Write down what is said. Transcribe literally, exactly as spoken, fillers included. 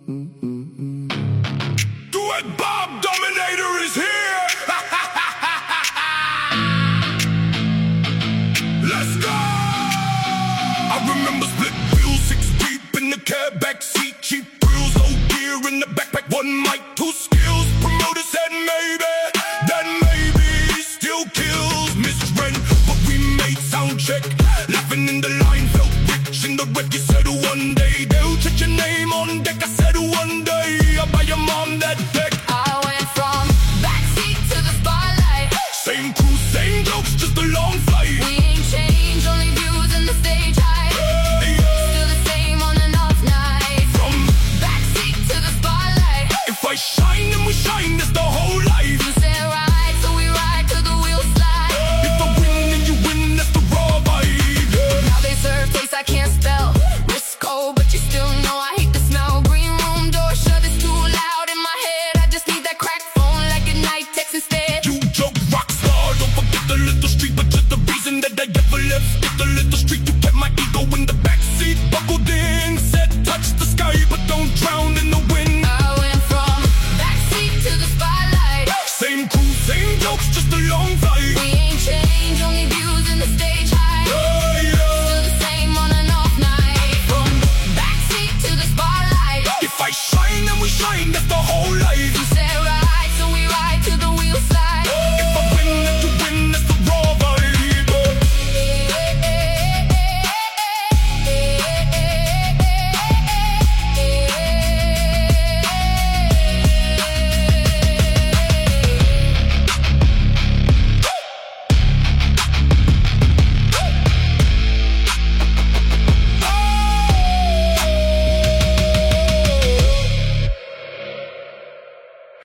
Duet Bob Dominator is here. Let's go. I remember split wheels, six deep in the cab back seat, cheap thrills, old gear in the backpack, one mic, two skills. Promoter said maybe, that maybe still kills. Misread, but we made sound check. Laughing in the line, felt rich in the wreck. You said one day they'll check your name on deck. I said one day I'll buy your mom that deck. I went from backseat to the spotlight. Same crew, same jokes, just a long flight. We ain't changed, only views in the stage height. Hey, yeah. Still the same on an off night. From backseat to the spotlight. If I shine, then we shine, that's the whole life. You said ride, so we ride till the wheels slide. If I win, then you win, that's the raw vibe. Yeah. Now they serve taste I can't spell. Risco, but you still know I hate the smell. Green room door shut, it's too loud in my head. I just need that crack phone like a night text instead. You joke rock star, don't forget the little street, but you're the reason that I ever left. Get the little street, you kept my ego in the backseat. Buckled in, said touch the sky, but don't drown